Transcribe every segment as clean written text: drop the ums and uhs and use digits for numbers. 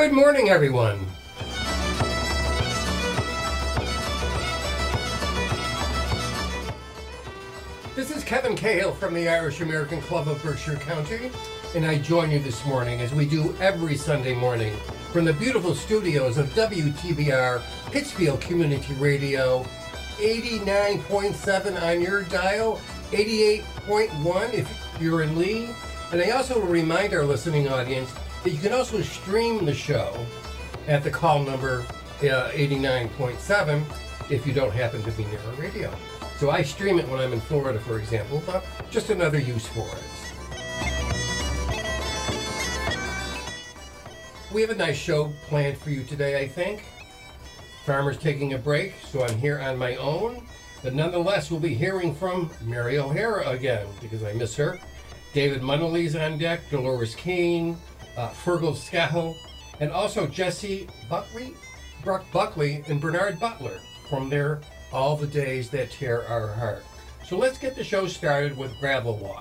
Good morning, everyone. This is Kevin Cahill from the Irish American Club of Berkshire County, and I join you this morning as we do every Sunday morning from the beautiful studios of WTBR Pittsfield Community Radio, 89.7 on your dial, 88.1 if you're in Lee. And I also remind our listening audience that you can also stream the show at the call number 89.7 if you don't happen to be near a radio. So I stream it when I'm in Florida, for example, but just another use for it. We have a nice show planned for you today, I think. Farmer's taking a break, so I'm here on my own. But nonetheless, we'll be hearing from Mary O'Hara again, because I miss her. David Munnelly's on deck, Dolores Keane, Fergal Scahill, and also Jesse Buckley, and Bernard Butler from their All the Days That Tear Our Heart. So let's get the show started with Gravel Walk.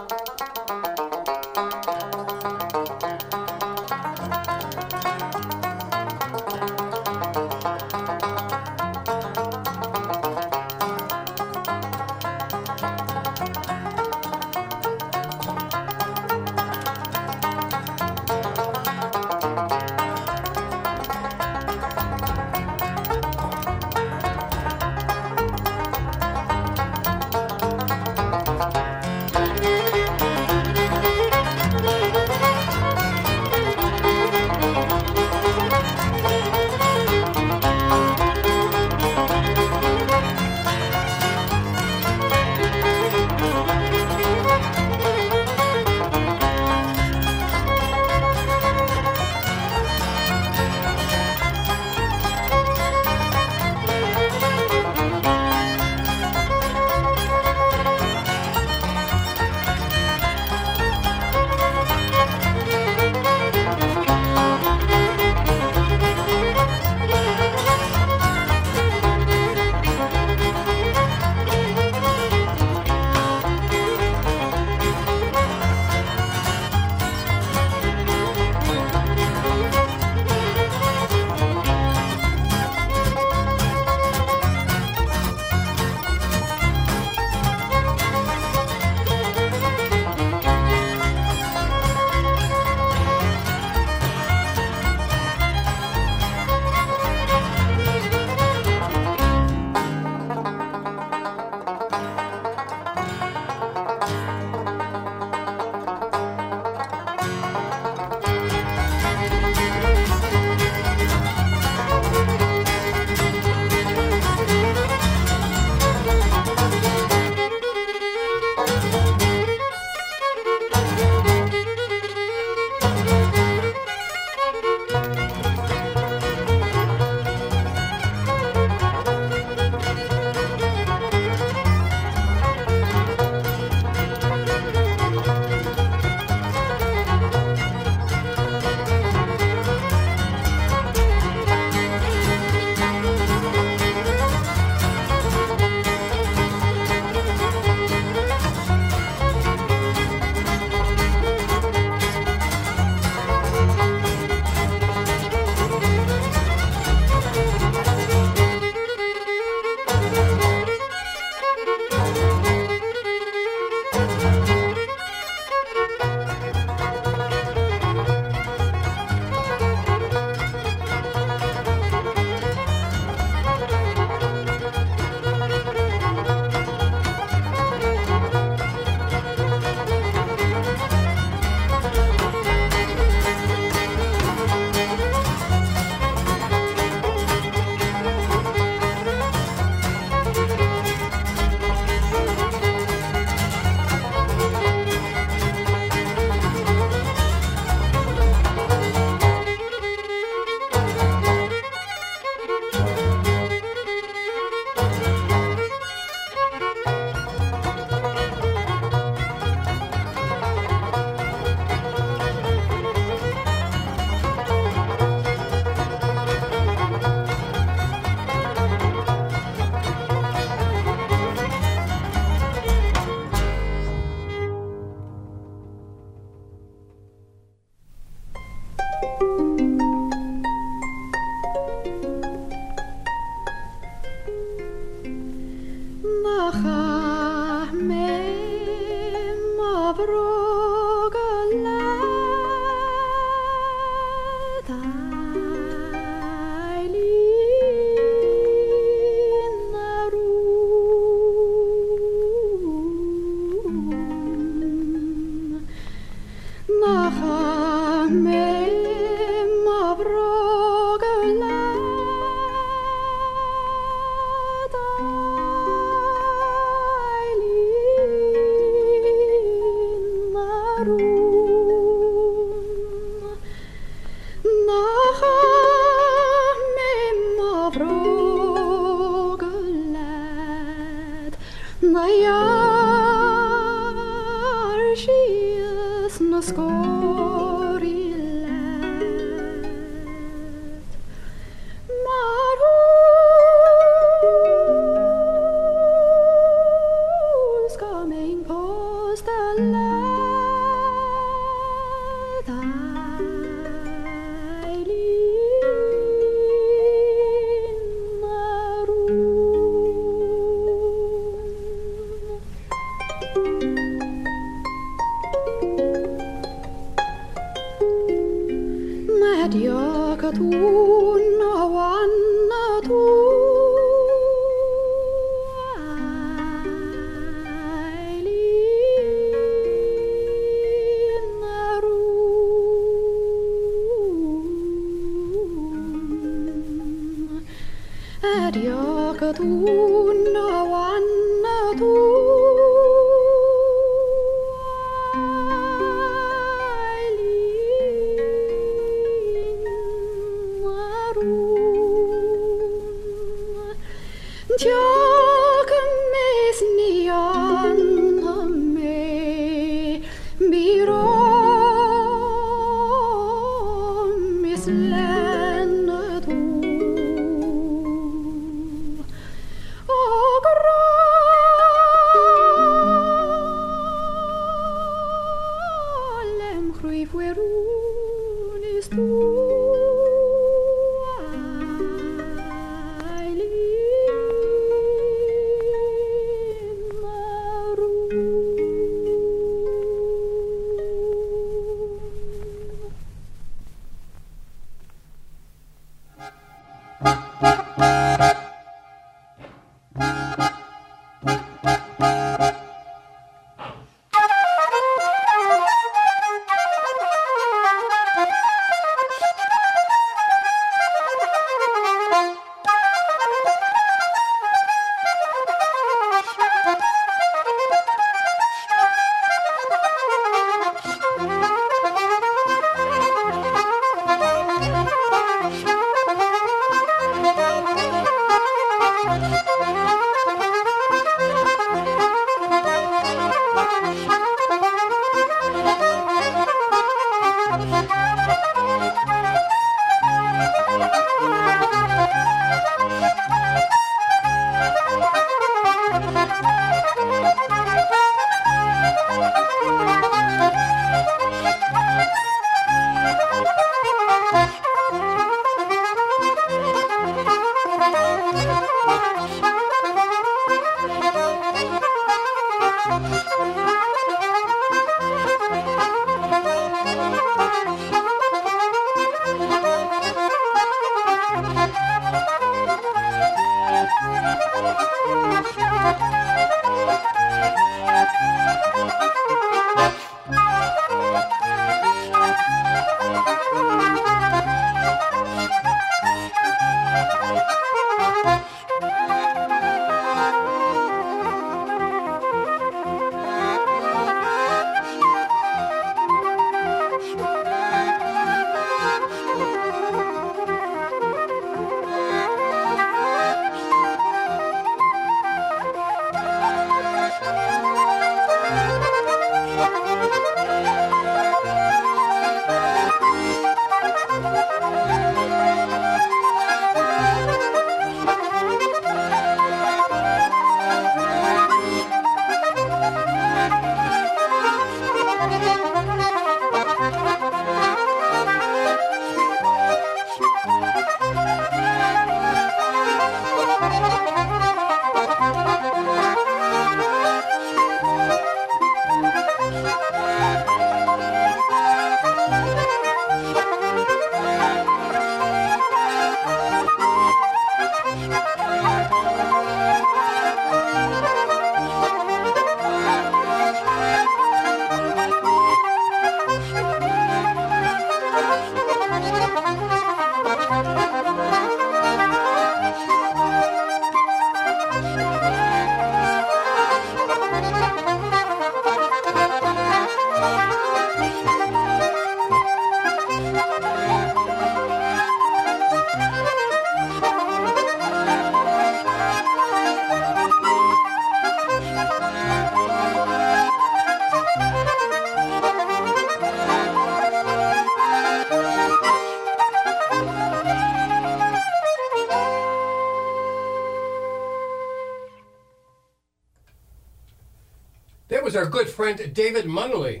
our good friend David Munnelly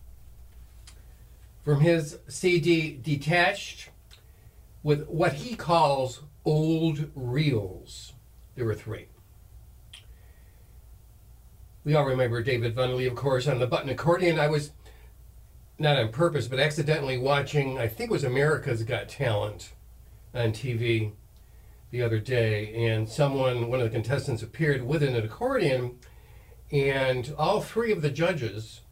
from his CD Detached with what he calls old reels. There were 3. We all remember David Munnelly, of course, on the button accordion. I was, not on purpose, but accidentally watching, I think it was America's Got Talent on TV the other day, and one of the contestants appeared with an accordion, and all 3 of the judges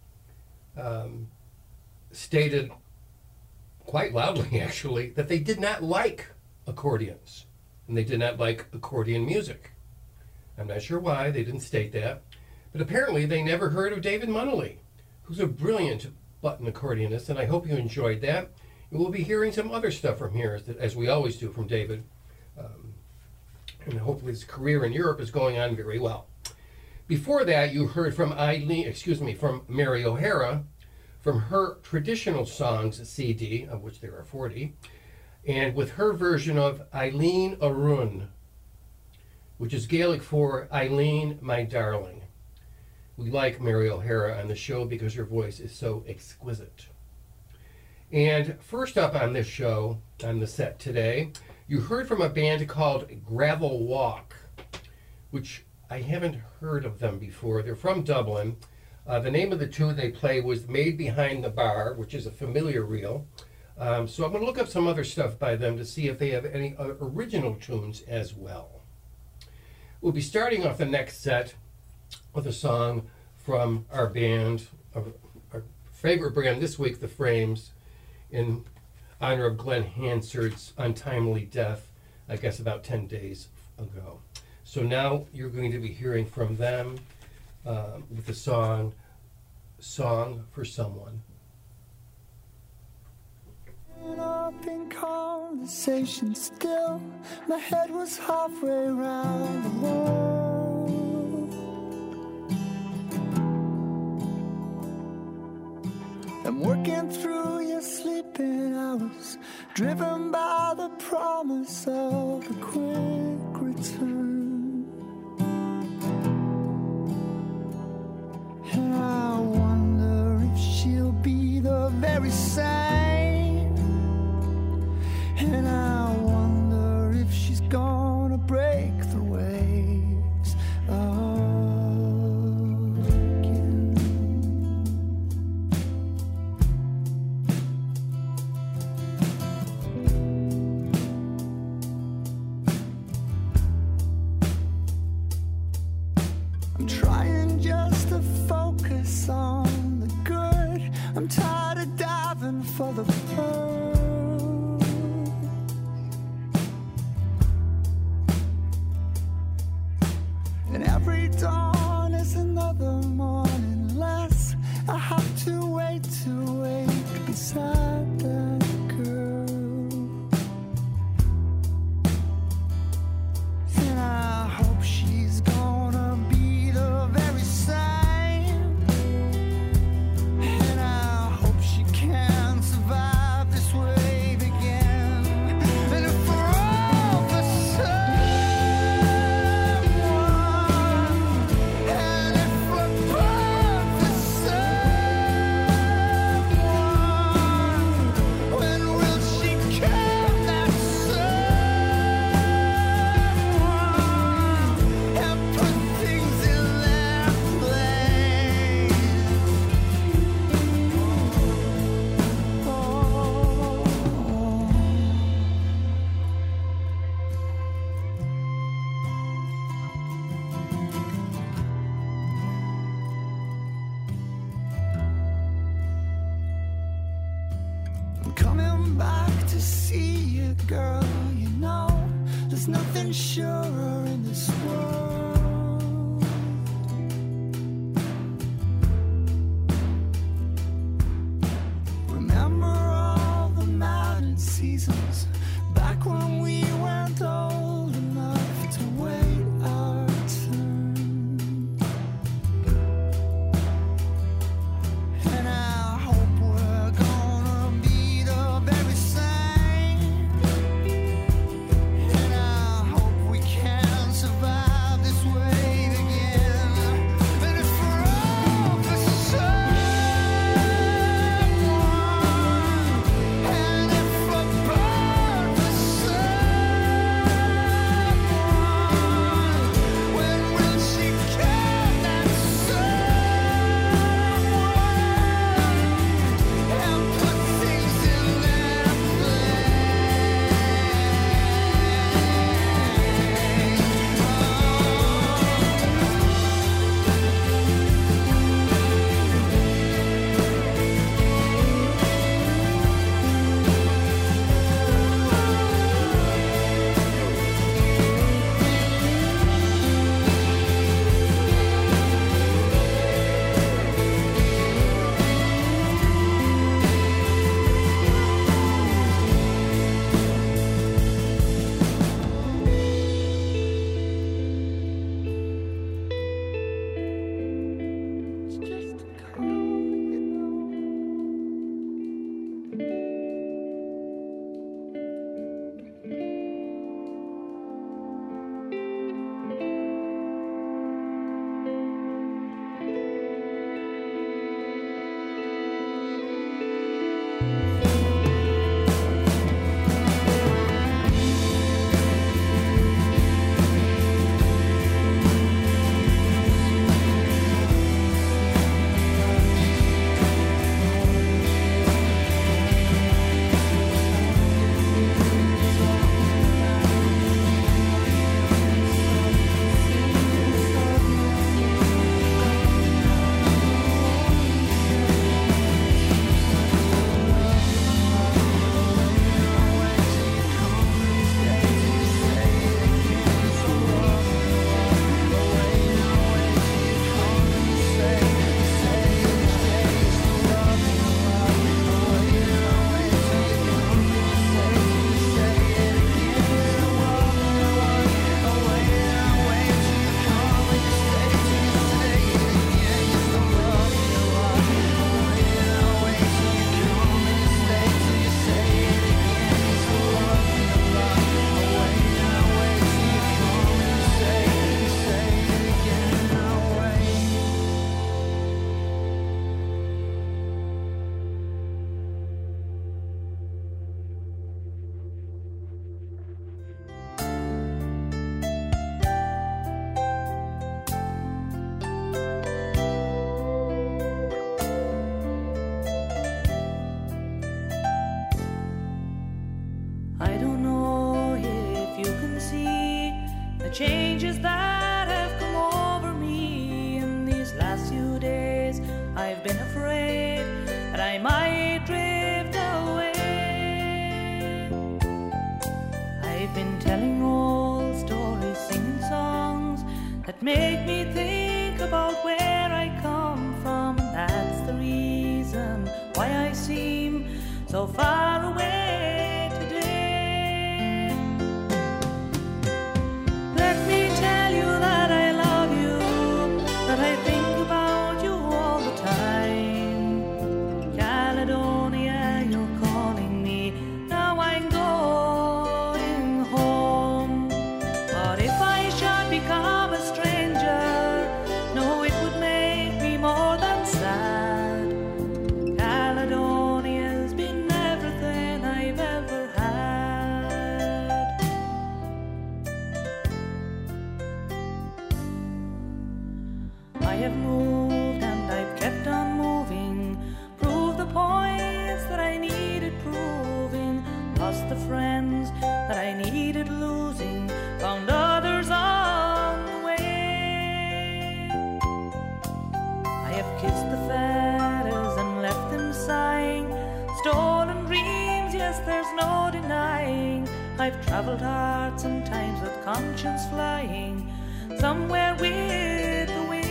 stated quite loudly, actually, that they did not like accordions, and they did not like accordion music. I'm not sure why, they didn't state that, but apparently they never heard of David Munnelly, who's a brilliant button accordionist, and I hope you enjoyed that. And we'll be hearing some other stuff from here, as we always do from David. And hopefully his career in Europe is going on very well. Before that, you heard from from Mary O'Hara, from her Traditional Songs CD, of which there are 40, and with her version of Eileen Arun, which is Gaelic for Eileen, my darling. We like Mary O'Hara on the show because her voice is so exquisite. And first up on this show, on the set today, you heard from a band called Gravel Walk, which I haven't heard of them before. They're from Dublin. The name of the tune they play was Made Behind the Bar, which is a familiar reel. So I'm going to look up some other stuff by them to see if they have any original tunes as well. We'll be starting off the next set with a song from our band, our favorite band this week, The Frames, in honor of Glenn Hansard's untimely death, I guess about 10 days ago. So now you're going to be hearing from them with the song for Someone. Up in conversation still, my head was halfway around the world. I'm working through your sleeping hours, driven by the promise of a quick return. And I wonder if she'll be the very same. And I wonder if she's gonna break the waves again. I'm trying just to focus on the good. I'm tired of diving for the pearl. Every dawn is another morning less. I have to wait beside that girl. And I hope she's gonna be the very same. And I hope she can survive this wave again. And if we're all the same, coming back to see you, girl. You know, there's nothing surer in this world. Remember all the mountain seasons back when we weren't old enough to wait our turn. And I hope we're gonna be the very same. And I hope we can survive this way. the changes that have come over me in these last few days. I've been afraid that I might drift away. I've been telling old stories, singing songs that make me think about where I come from. And that's the reason why I seem so far away today. Let me tell you that I love you, that I think about you all the time. Caledonia, you're calling me, now I'm going home. But if I should become a stranger, no, it would make me more than sad. Caledonia's been everything I've ever had. I have moved and I've kept on moving, proved the points that I needed proving, lost the friends that I needed losing, found others on the way. I have kissed the feathers and left them sighing, stolen dreams, yes, there's no denying. I've traveled hard sometimes with conscience flying, somewhere with the wind.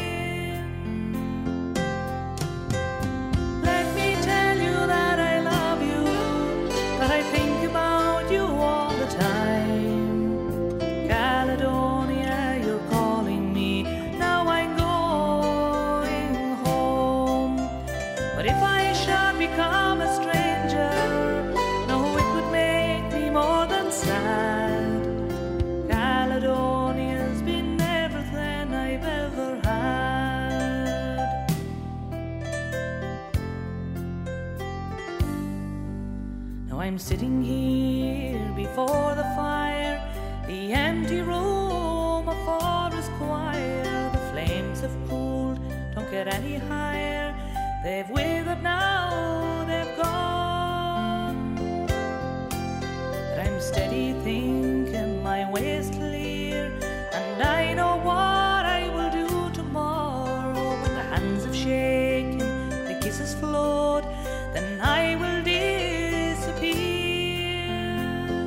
Let me tell you that I love you, that I think about you all the time. Caledonia, you're calling me, now I'm going home. But if I should become a stranger, no, it would make me more than sad. Caledonia's been everything I've ever had. Now I'm sitting here before the fire, the empty room, a forest choir. The flames have cooled, don't get any higher. They've withered now, they've gone. But I'm steady thinking my way is clear, and I know what I will do tomorrow. When the hands have shaken, the kisses flowed, then I will disappear.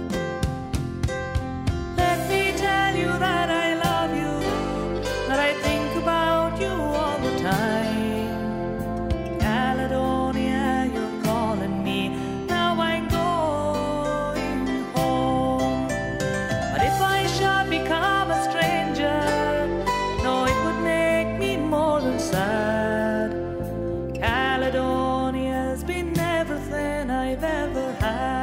Let me tell you that I love you, that I think about you all the time. Caledonia, you're calling me, now I'm going home. But if I should become a stranger, no, it would make me more than sad. Caledonia's been everything I've ever had.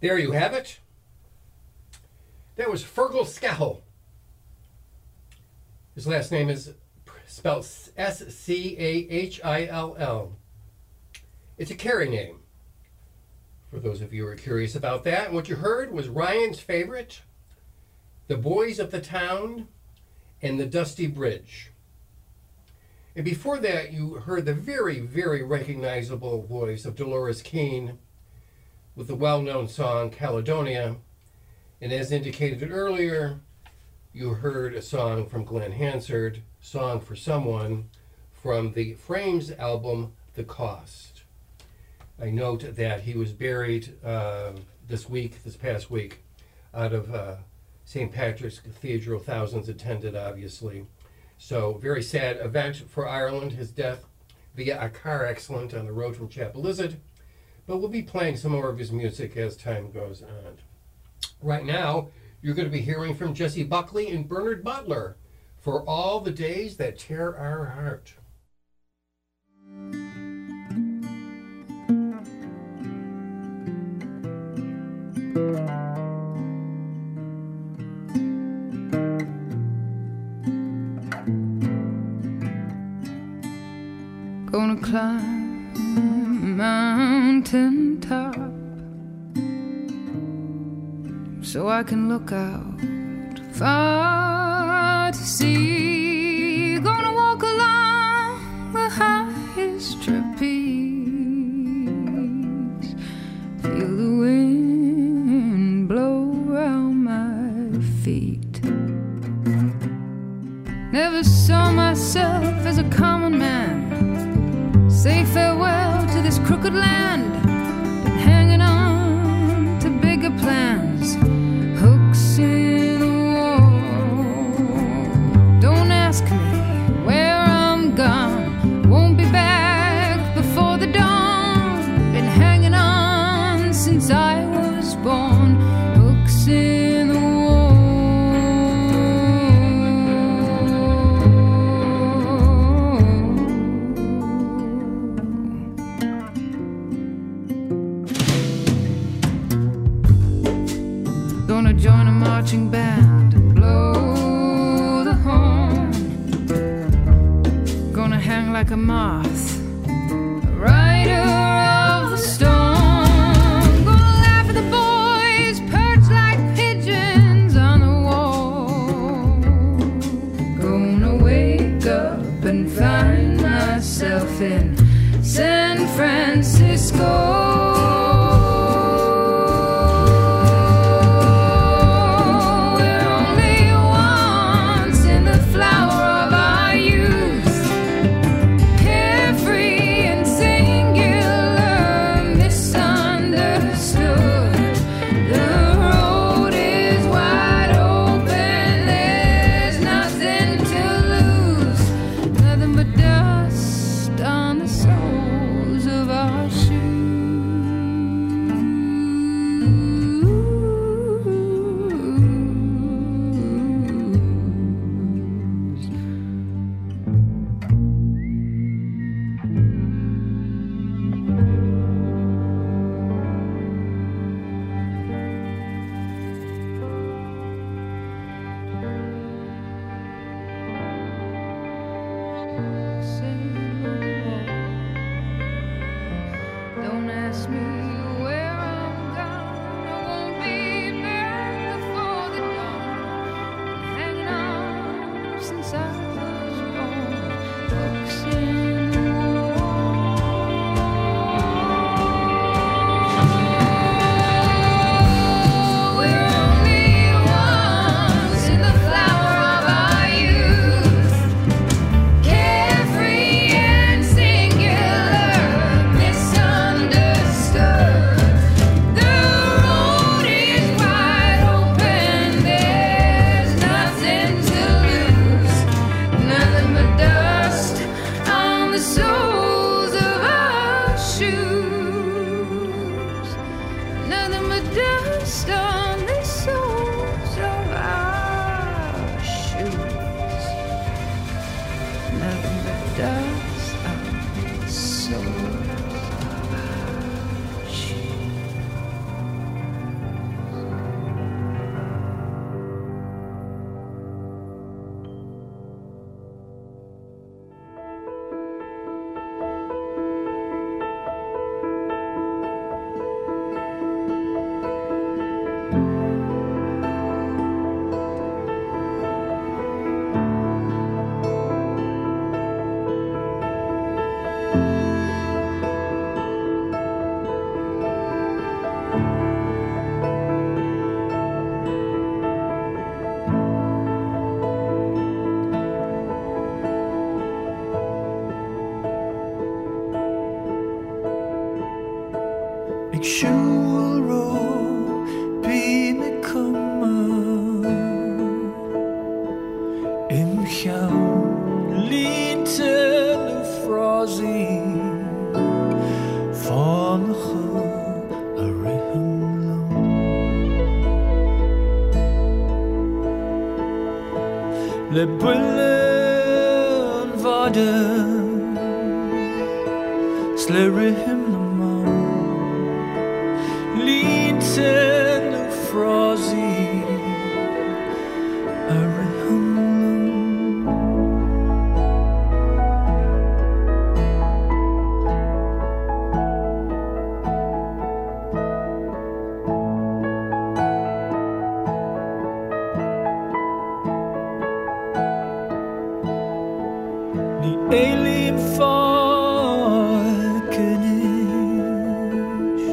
There you have it. That was Fergal Scahill. His last name is spelled S-C-A-H-I-L-L. It's a Carrie name, for those of you who are curious about that. And what you heard was Ryan's favorite, The Boys of the Town, and The Dusty Bridge. And before that, you heard the very, very recognizable voice of Dolores Keane with the well-known song Caledonia. And as indicated earlier, you heard a song from Glenn Hansard, Song for Someone, from the Frames album, The Cost. I note that he was buried this past week, out of St. Patrick's Cathedral. Thousands attended, obviously. So, very sad event for Ireland, his death via a car accident on the road from Chapelizod. But we'll be playing some more of his music as time goes on. Right now, you're going to be hearing from Jessie Buckley and Bernard Butler for All the Days That Tear Our Heart. Gonna climb a mountain top so I can look out far to sea. Gonna walk along the highest trapeze, feel the wind blow around my feet. Never saw myself as a common man, say farewell to this crooked land, been hanging on to bigger plans, hooks in the wall. Don't ask me where I'm gone, won't be back before the dawn. Been hanging on since I was born, hooks in the wall. Gonna join a marching band and blow the horn. Gonna hang like a moth, a rider of the storm. Gonna laugh at the boys perched like pigeons on the wall. Gonna wake up and find myself in San Francisco. Ik shoel ro bine kommer im hjau liten frozy vange a rehemlo le bullen vaden slurrihim lama liten frozy a rehemlo Alien falkenish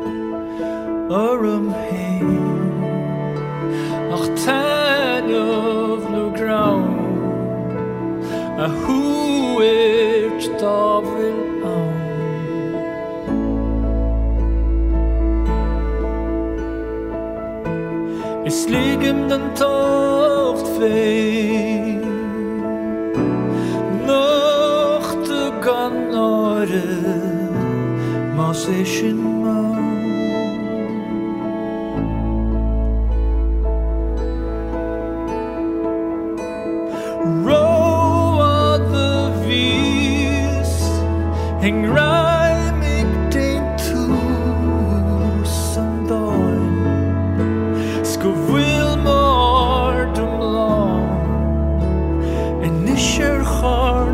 Arum hain Ach tan of no ground A who it davil on Is ligem den toft fein Ganore Masishin ma Row of the vis Hing riming din to Sandoin Scovil more dum long And Nisher Harn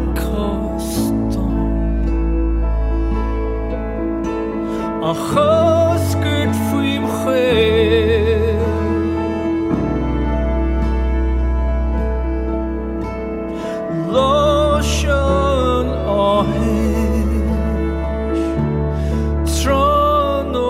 A chosgurt fuim chel Lotion ahish Trono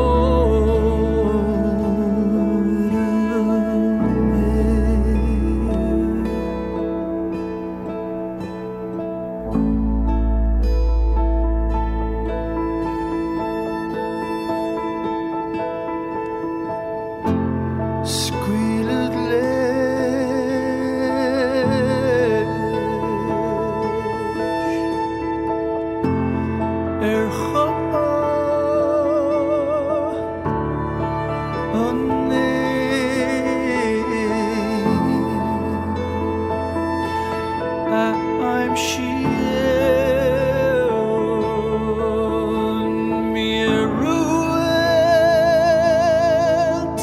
I'm shield mir ruet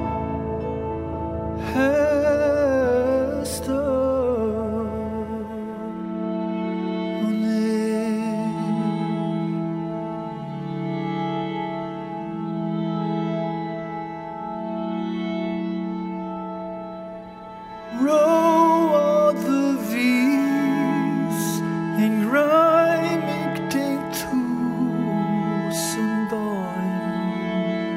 Hester Row of the vis en grijmig denk toe Sandoin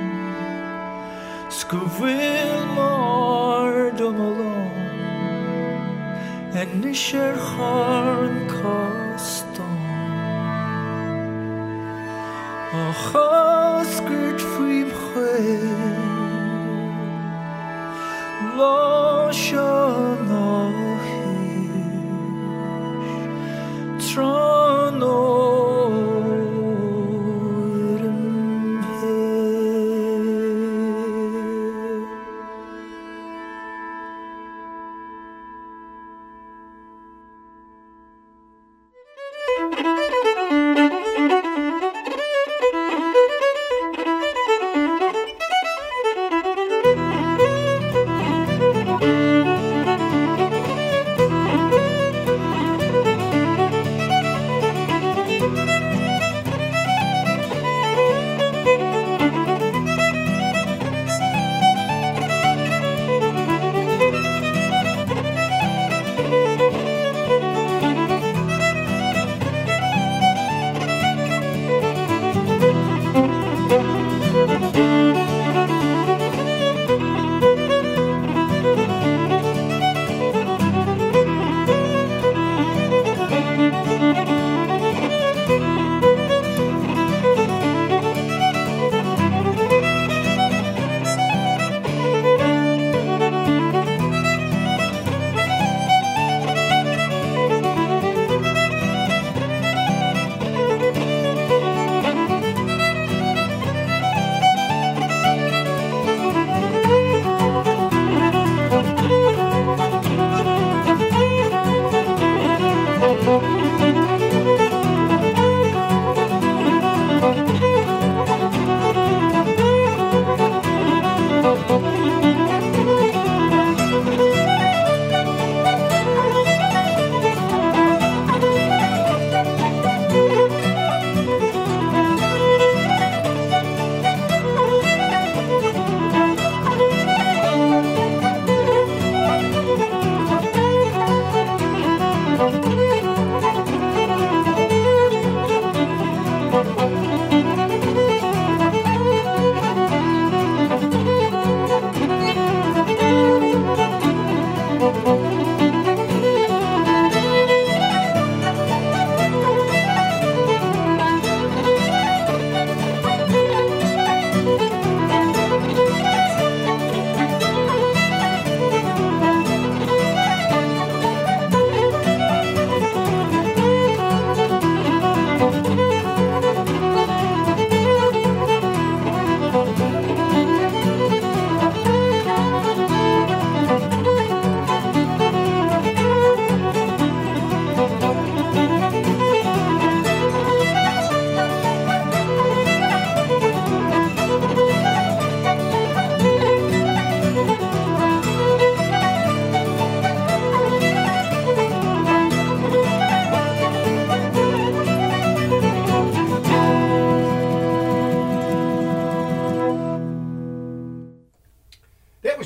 Scovil maar dom along En nisher harn kastan Ach asgurt fuim chel Lotion ahish Trono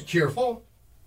cheerful.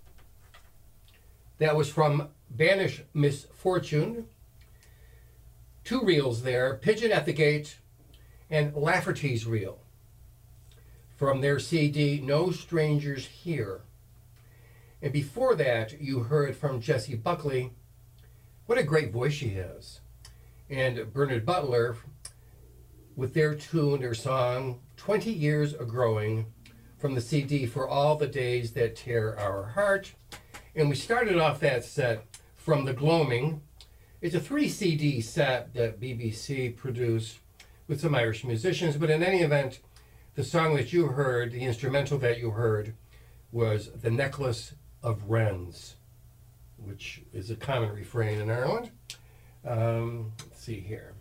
That was from Banish Misfortune. Two reels there, Pigeon at the Gate and Lafferty's Reel, from their CD, No Strangers Here. And before that, you heard from Jessie Buckley. What a great voice she has. And Bernard Butler with their tune, their song, 20 Years A-Growing, from the CD For All the Days That Tear Our Heart. And we started off that set from The Gloaming. It's a 3 CD set that BBC produced with some Irish musicians, but in any event, the song that you heard, the instrumental that you heard, was The Necklace of Wrens, which is a common refrain in Ireland. Let's see here.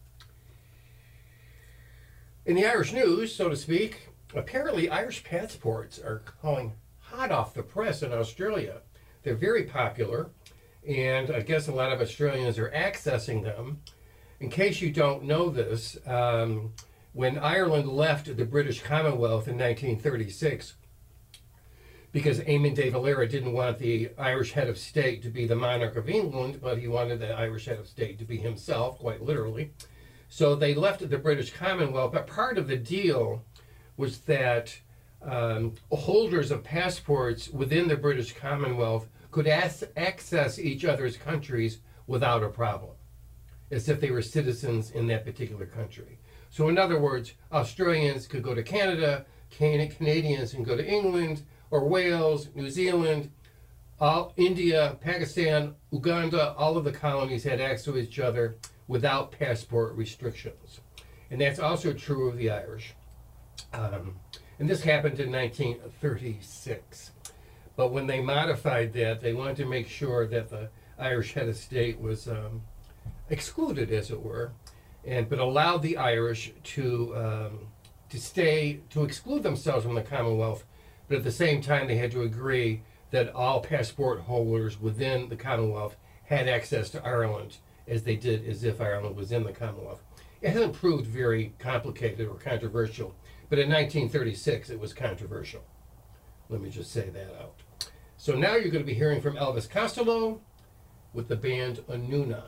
In the Irish news, so to speak, apparently Irish passports are calling hot off the press in Australia. They're very popular, and I guess a lot of Australians are accessing them. In case you don't know this, when Ireland left the British Commonwealth in 1936, because Eamon de Valera didn't want the Irish head of state to be the monarch of England, but he wanted the Irish head of state to be himself, quite literally. So they left the British Commonwealth, but part of the deal was that holders of passports within the British Commonwealth could access each other's countries without a problem, as if they were citizens in that particular country. So in other words, Australians could go to Canada, Canadians can go to England, or Wales, New Zealand, India, Pakistan, Uganda, all of the colonies had access to each other without passport restrictions. And that's also true of the Irish. And this happened in 1936. But when they modified that, they wanted to make sure that the Irish head of state was excluded, as it were, but allowed the Irish to exclude themselves from the Commonwealth. But at the same time, they had to agree that all passport holders within the Commonwealth had access to Ireland, as they did as if Ireland was in the Commonwealth. It hasn't proved very complicated or controversial, but in 1936 it was controversial. Let me just say that out. So now you're going to be hearing from Elvis Costello with the band Anuna.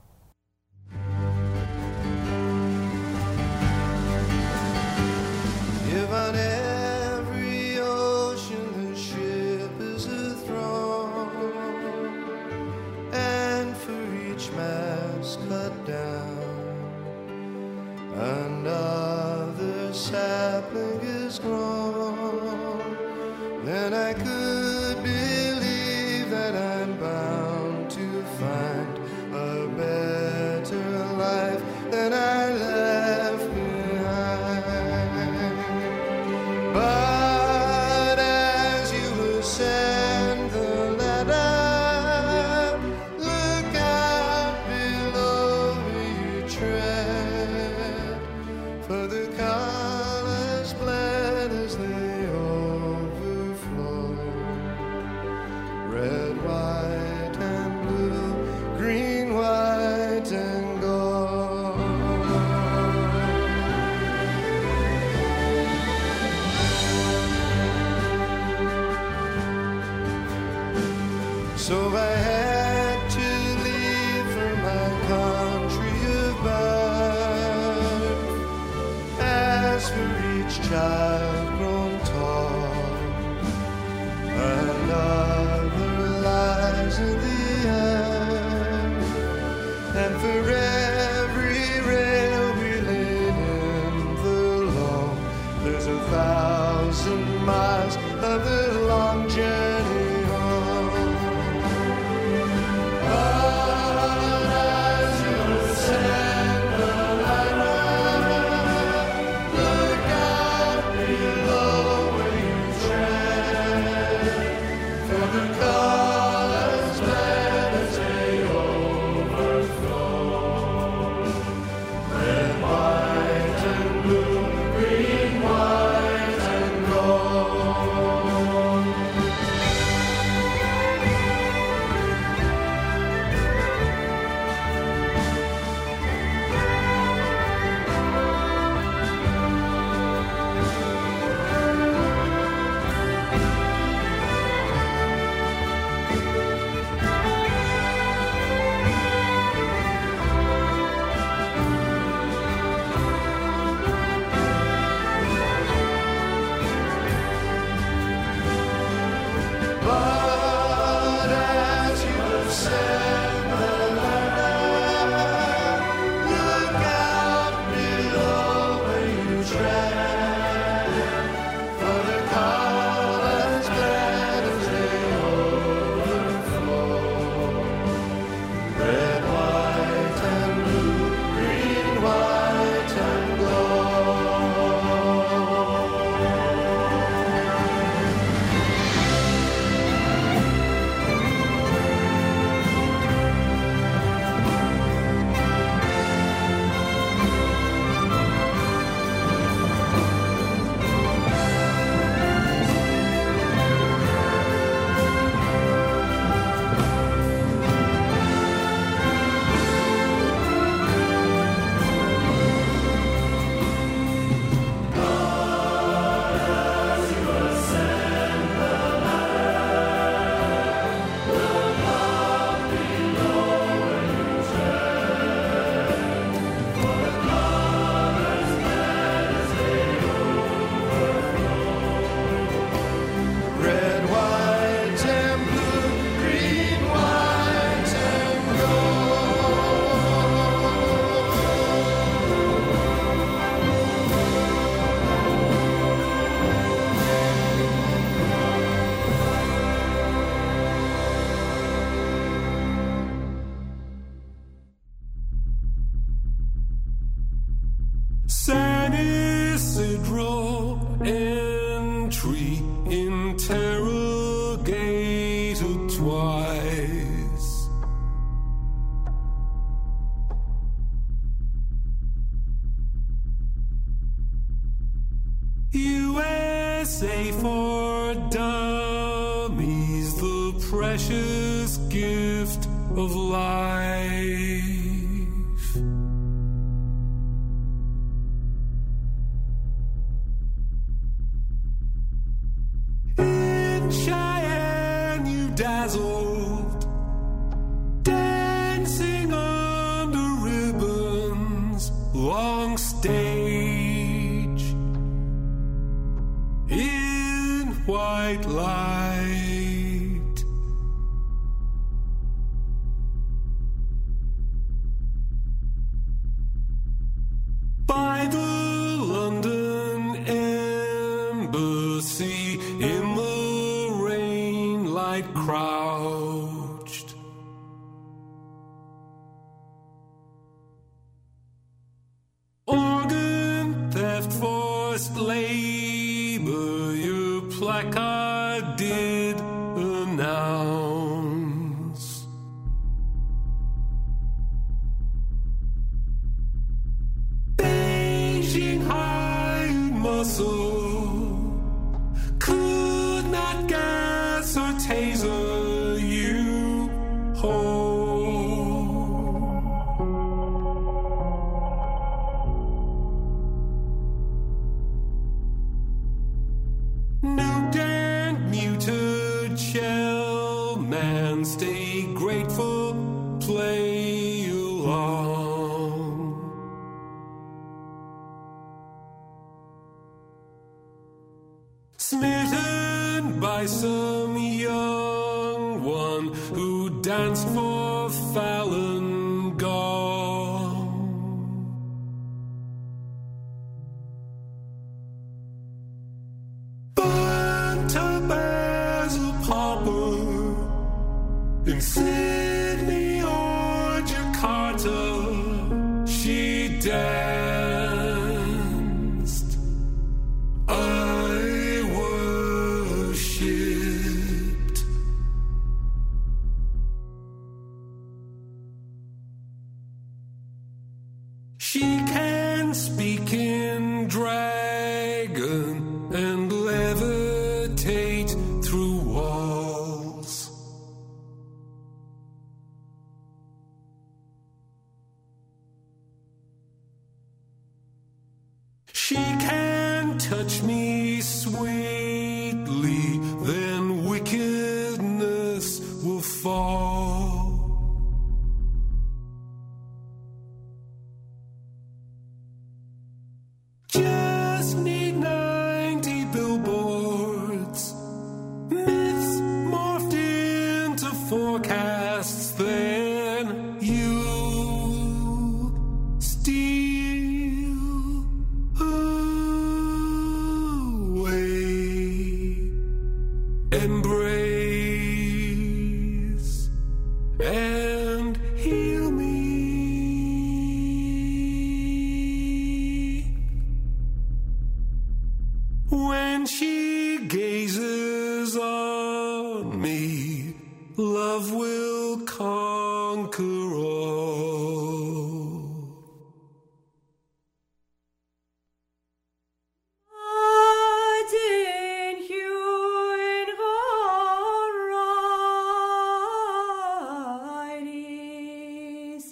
If on every ocean the ship is a throne, and for each mast cut down, another sapling is grown, then I could believe that I'm bound to find a better life than I left behind. But as you ascend the ladder, look out below where you tread, for the colors bled as they overflow. Red, white, and blue, green, white, and gold. So I had to leave for my country of birth. As for each child grown tall, another lies in the earth, and for every rail we laid in the loam, there's 1,000 miles of the long journey home. But as you ascend the ladder, look out below where you tread, for the colors bled as they overflow. Red, white, and blue, green, white, and gold. pro entry interrogated twice. USA for dummies, the precious gift of life. In Cheyenne you dazzled, dancing under ribbons, long stage in white light. By the London Embassy in the rain light crouched. Organ theft, forced labor, your placard did announce. Beijing hired muscle could not gas or taser you home. Nuked and muted shell man, stay grateful, play along. Smitten by some young one who danced for Falun Gong. Burnt up as a pauper in Sydney or Jakarta, she danced. I worshipped. She can speak in dragon and levitate through walls. She can touch me sweetly, then wickedness will fall. Just need 90 billboards, myths morphed into forecasts, then you steal away. Embrace and heal me. When she gazes on me, love will conquer all. Martin Hugh Horizon,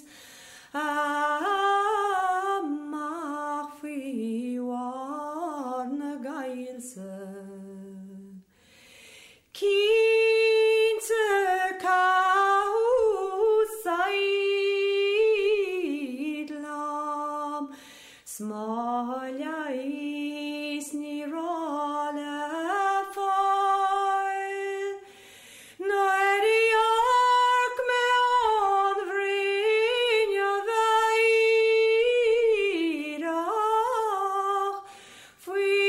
amach fi warna gailse. Kinte kahu saidlam, smalja is ni rolle foil. Når jag med onvrinja veira, fui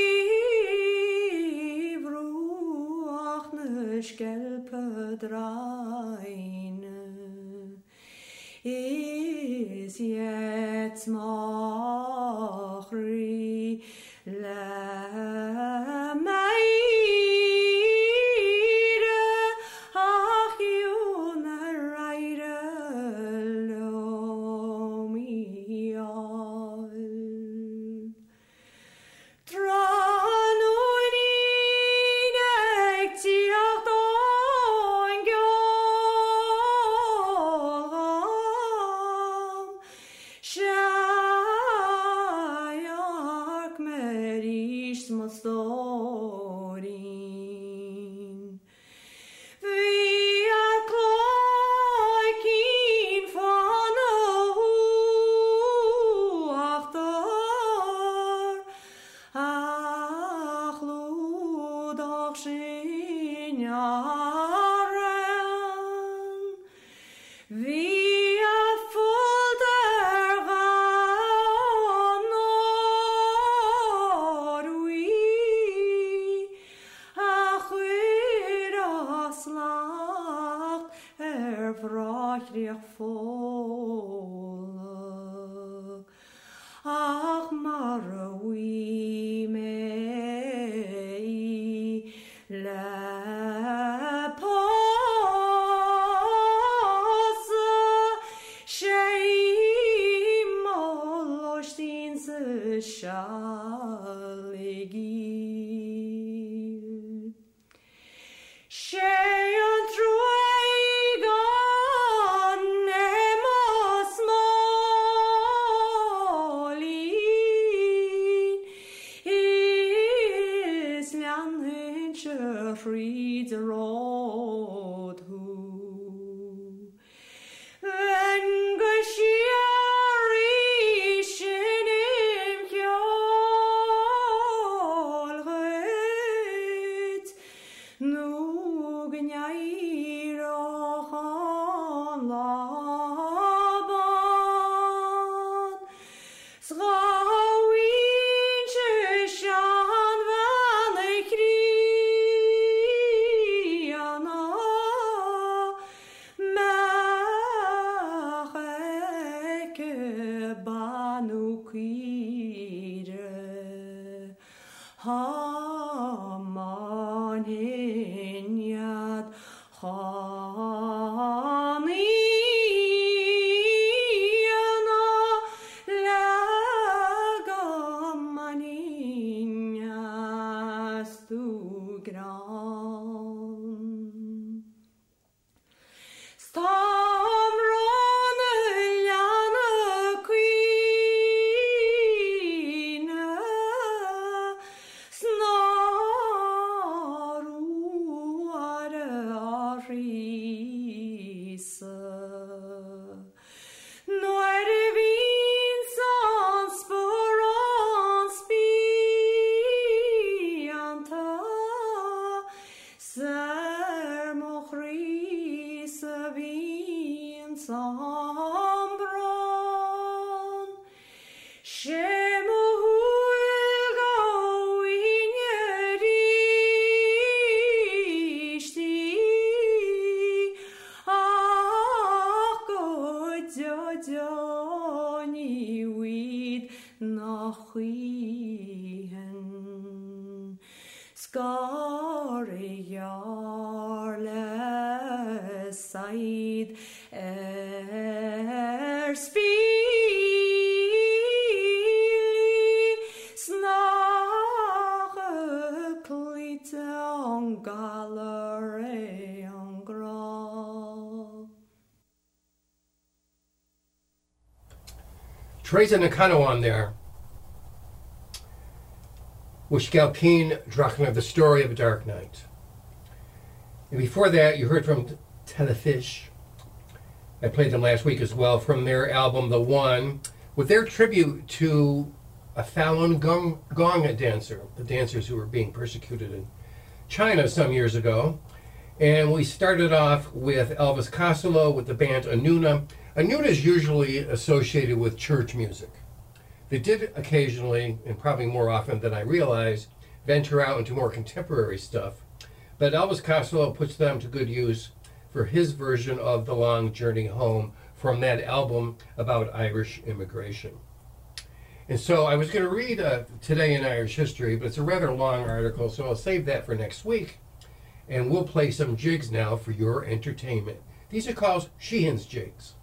bruach skelpedreine. Is jetzt machri Teresa Nakano on there. Wishgalpin Drachma, The Story of a Dark Night. And before that, you heard from Telefish. I played them last week as well, from their album The One, with their tribute to a Falun Gong dancer, the dancers who were being persecuted in China some years ago. And we started off with Elvis Costello with the band Anuna. Anuna is usually associated with church music. They did occasionally, and probably more often than I realize, venture out into more contemporary stuff. But Elvis Costello puts them to good use for his version of The Long Journey Home from that album about Irish immigration. And so I was going to read Today in Irish History, but it's a rather long article, so I'll save that for next week. And we'll play some jigs now for your entertainment. These are called Sheehan's Jigs.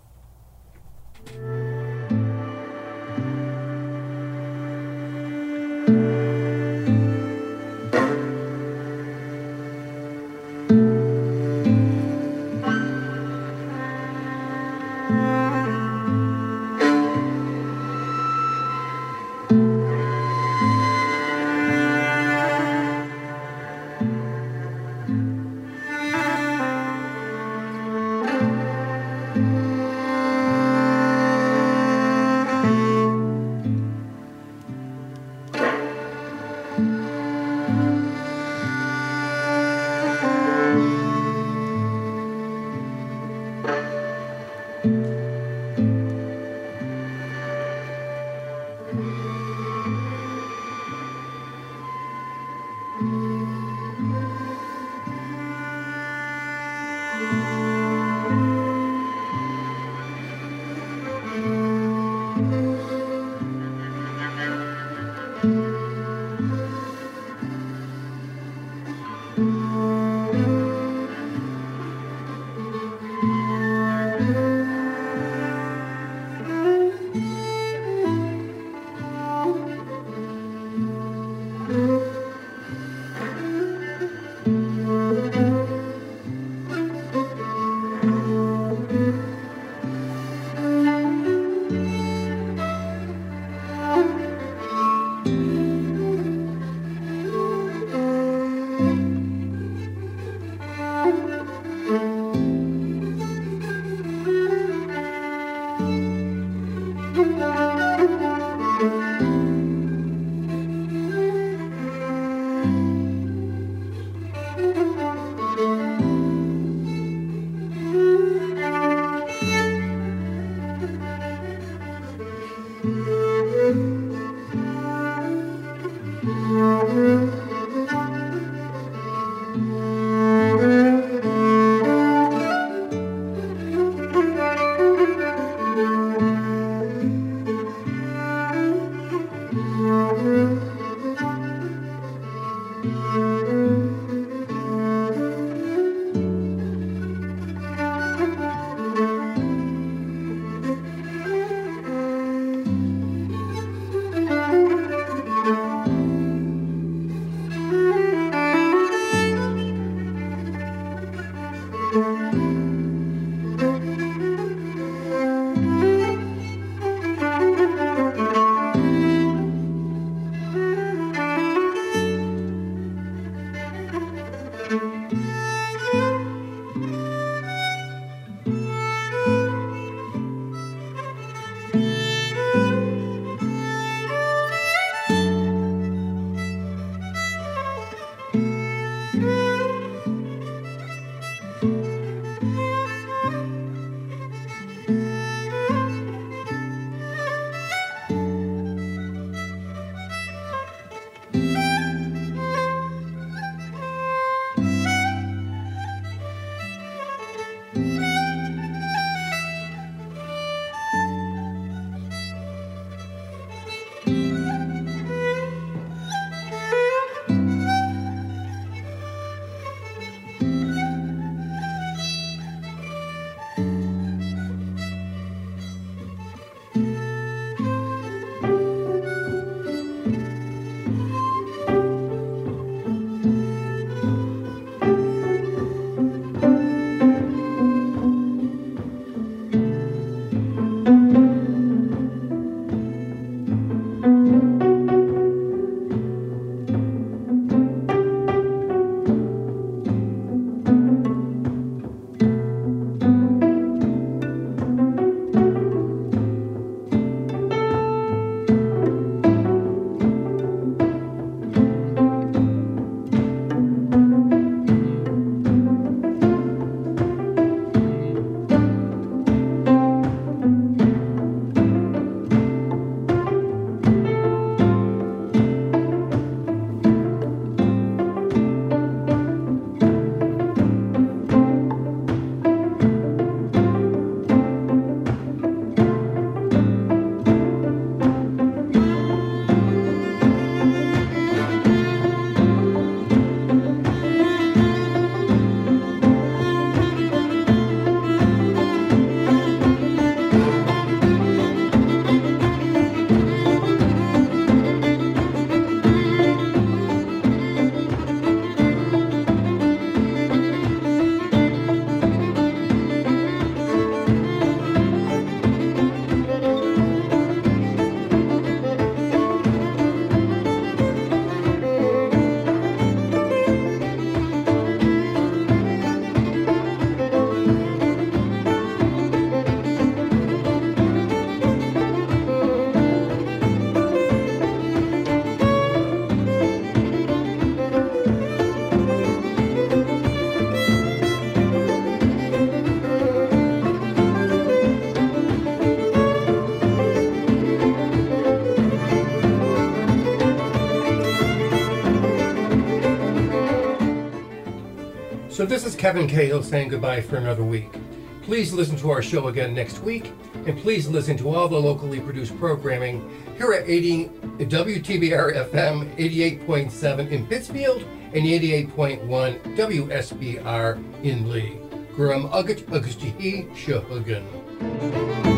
So this is Kevin Cahill saying goodbye for another week. Please listen to our show again next week, and please listen to all the locally produced programming here at WTBR FM 88.7 in Pittsfield and 88.1 WSBR in Lee. Grum Ugat Ugstihi Shahugan.